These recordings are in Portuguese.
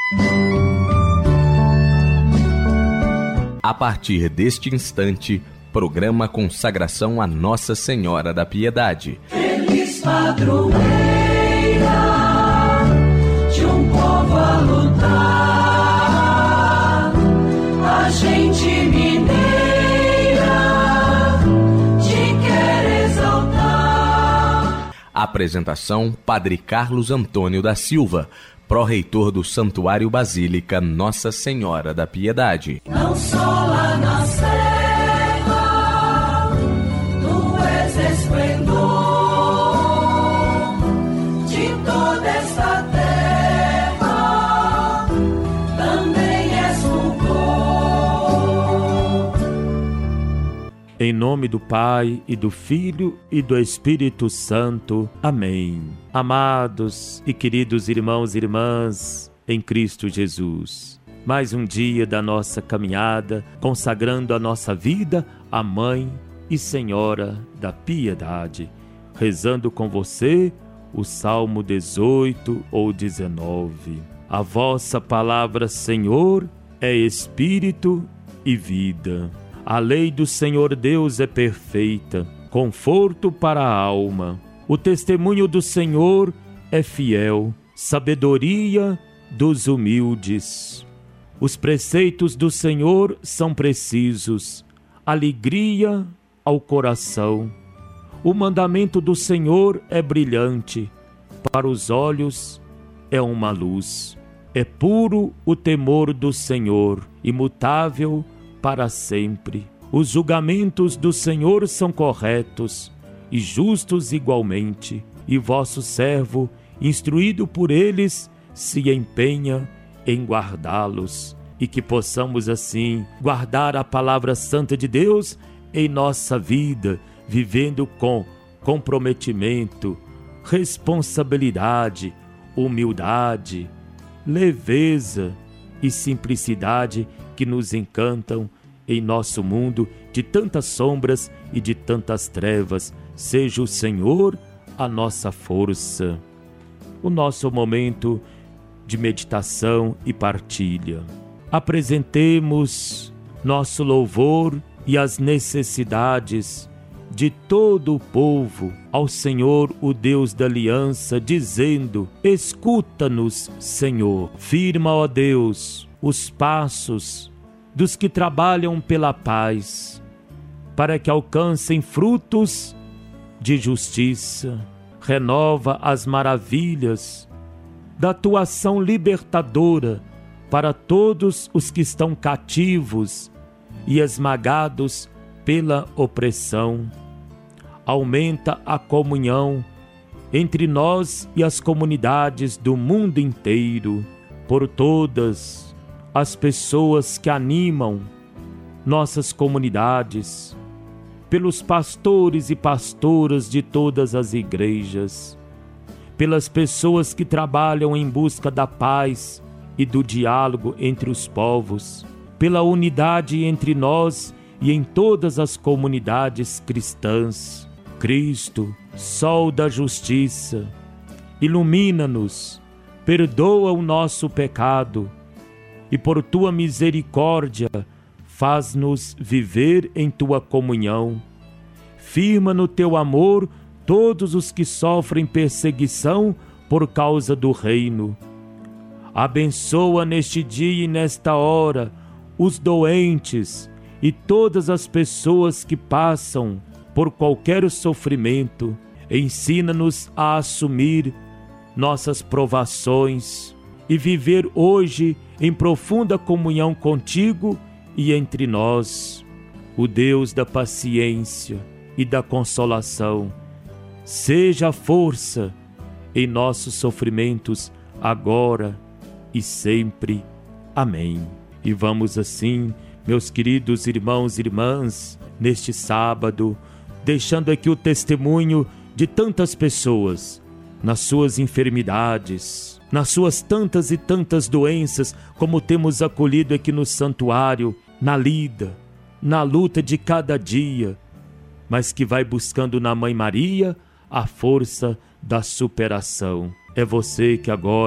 A partir deste instante, programa Consagração a Nossa Senhora da Piedade. Feliz padroeira de um povo a lutar, a gente mineira te quer exaltar. Apresentação: Padre Carlos Antônio da Silva, pró-reitor do Santuário Basílica Nossa Senhora da Piedade. Não só lá na serra, tu és esplendor de toda esta terra, também és fulgor. Em nome do Pai, e do Filho, e do Espírito Santo. Amém. Amados e queridos irmãos e irmãs em Cristo Jesus, mais um dia da nossa caminhada, consagrando a nossa vida à Mãe e Senhora da Piedade, rezando com você o Salmo 18 ou 19. A vossa palavra, Senhor, é Espírito e vida. A lei do Senhor Deus é perfeita, conforto para a alma. O testemunho do Senhor é fiel, sabedoria dos humildes. Os preceitos do Senhor são precisos, alegria ao coração. O mandamento do Senhor é brilhante, para os olhos é uma luz. É puro o temor do Senhor, imutável para sempre. Os julgamentos do Senhor são corretos e justos igualmente, e vosso servo, instruído por eles, se empenha em guardá-los, e que possamos assim guardar a palavra santa de Deus em nossa vida, vivendo com comprometimento, responsabilidade, humildade, leveza e simplicidade que nos encantam em nosso mundo de tantas sombras e de tantas trevas. Seja o Senhor a nossa força. O nosso momento de meditação e partilha. Apresentemos nosso louvor e as necessidades de todo o povo ao Senhor, o Deus da aliança, dizendo: escuta-nos, Senhor. Firma, ó Deus, os passos dos que trabalham pela paz, para que alcancem frutos de justiça. Renova as maravilhas da tua ação libertadora para todos os que estão cativos e esmagados pela opressão. Aumenta a comunhão entre nós e as comunidades do mundo inteiro, por todas as pessoas que animam nossas comunidades, pelos pastores e pastoras de todas as igrejas, pelas pessoas que trabalham em busca da paz e do diálogo entre os povos, pela unidade entre nós e em todas as comunidades cristãs. Cristo, Sol da Justiça, ilumina-nos, perdoa o nosso pecado e por tua misericórdia faz-nos viver em tua comunhão. Firma no teu amor todos os que sofrem perseguição por causa do reino. Abençoa neste dia e nesta hora os doentes e todas as pessoas que passam por qualquer sofrimento. Ensina-nos a assumir nossas provações e viver hoje em profunda comunhão contigo e entre nós. O Deus da paciência e da consolação, seja a força em nossos sofrimentos agora e sempre. Amém. E vamos assim, meus queridos irmãos e irmãs, neste sábado, deixando aqui o testemunho de tantas pessoas, nas suas enfermidades, nas suas tantas e tantas doenças, como temos acolhido aqui no santuário, na lida, na luta de cada dia, mas que vai buscando na Mãe Maria a força da superação. É você que agora,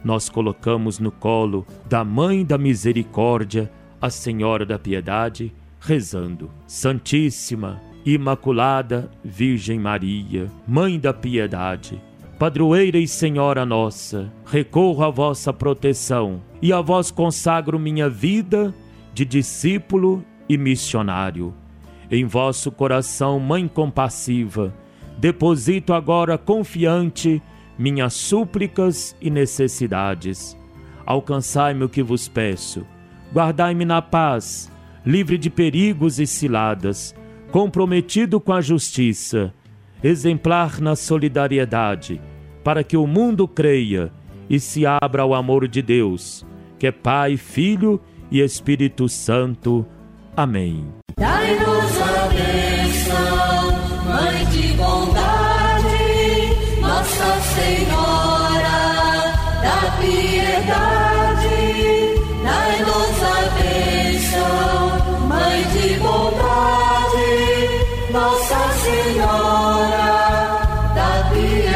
nós colocamos no colo da Mãe da Misericórdia, a Senhora da Piedade, rezando: Santíssima, Imaculada Virgem Maria, Mãe da Piedade, Padroeira e Senhora nossa, recorro à vossa proteção e a vós consagro minha vida de discípulo e missionário. Em vosso coração, Mãe compassiva, deposito agora confiante minhas súplicas e necessidades. Alcançai-me o que vos peço, guardai-me na paz, livre de perigos e ciladas, comprometido com a justiça, exemplar na solidariedade, para que o mundo creia e se abra ao amor de Deus, que é Pai, Filho e Espírito Santo. Amém. Dai-nos a bênção, Mãe de bondade, Nossa Senhora da Piedade. Dai-nos a bênção, Mãe de bondade, Nossa Senhora da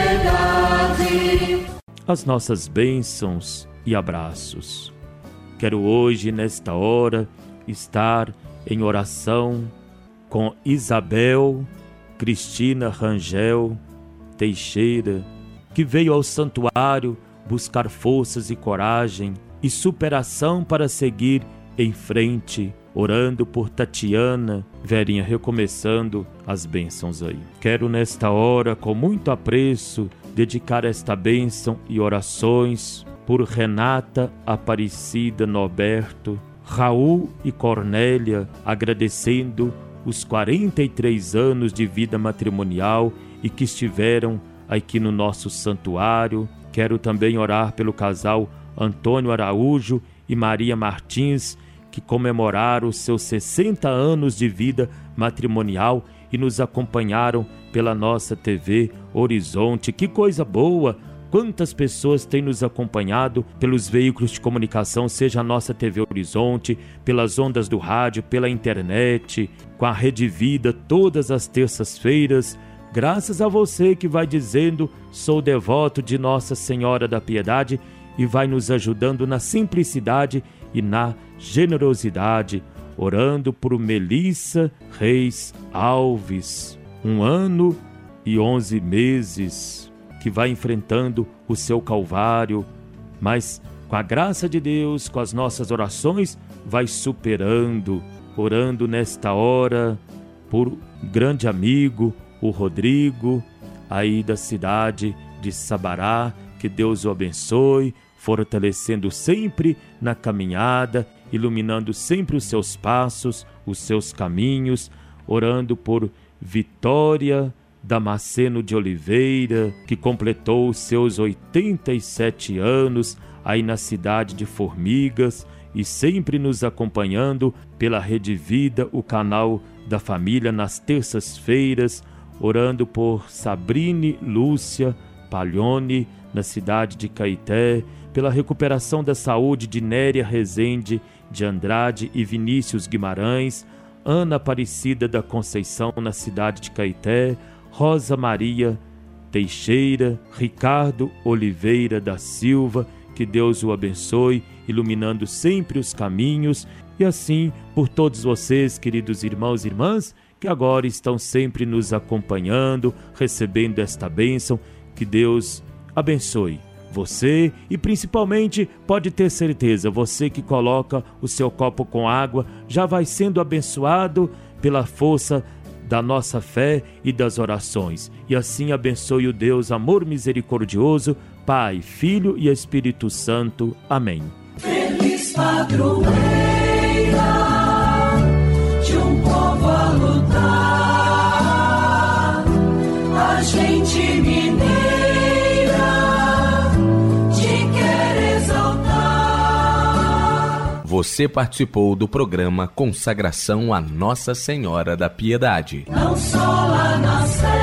Piedade. As nossas bênçãos e abraços. Quero hoje, nesta hora, estar em oração com Isabel Cristina Rangel Teixeira, que veio ao santuário buscar forças e coragem e superação para seguir em frente, orando por Tatiana. Verinha, recomeçando as bênçãos aí. Quero nesta hora, com muito apreço, dedicar esta bênção e orações por Renata Aparecida Norberto, Raul e Cornélia, agradecendo os 43 anos de vida matrimonial e que estiveram aqui no nosso santuário. Quero também orar pelo casal Antônio Araújo e Maria Martins, que comemoraram os seus 60 anos de vida matrimonial e nos acompanharam pela nossa TV Horizonte. Que coisa boa! Quantas pessoas têm nos acompanhado pelos veículos de comunicação, seja a nossa TV Horizonte, pelas ondas do rádio, pela internet, com a Rede Vida, todas as terças-feiras. Graças a você que vai dizendo: sou devoto de Nossa Senhora da Piedade, e vai nos ajudando na simplicidade e na generosidade, orando por Melissa Reis Alves, 1 ano e 11 meses, que vai enfrentando o seu calvário, mas com a graça de Deus, com as nossas orações, vai superando, orando nesta hora por grande amigo, o Rodrigo, aí da cidade de Sabará. Que Deus o abençoe, fortalecendo sempre na caminhada, iluminando sempre os seus passos, os seus caminhos, orando por Vitória Damasceno de Oliveira, que completou os seus 87 anos aí na cidade de Formigas e sempre nos acompanhando pela Rede Vida, o canal da família, nas terças-feiras, orando por Sabrine Lúcia Paglione, na cidade de Caeté, pela recuperação da saúde de Néria Rezende de Andrade e Vinícius Guimarães, Ana Aparecida da Conceição, na cidade de Caeté, Rosa Maria Teixeira, Ricardo Oliveira da Silva. Que Deus o abençoe, iluminando sempre os caminhos, e assim por todos vocês, queridos irmãos e irmãs, que agora estão sempre nos acompanhando, recebendo esta bênção. Que Deus abençoe você e principalmente, pode ter certeza, você que coloca o seu copo com água já vai sendo abençoado pela força da nossa fé e das orações. E assim abençoe o Deus amor misericordioso, Pai, Filho e Espírito Santo. Amém. Feliz padroeira de um povo a lutar, a gente mineira te quer exaltar. Você participou do programa Consagração a Nossa Senhora da Piedade. Não só lá na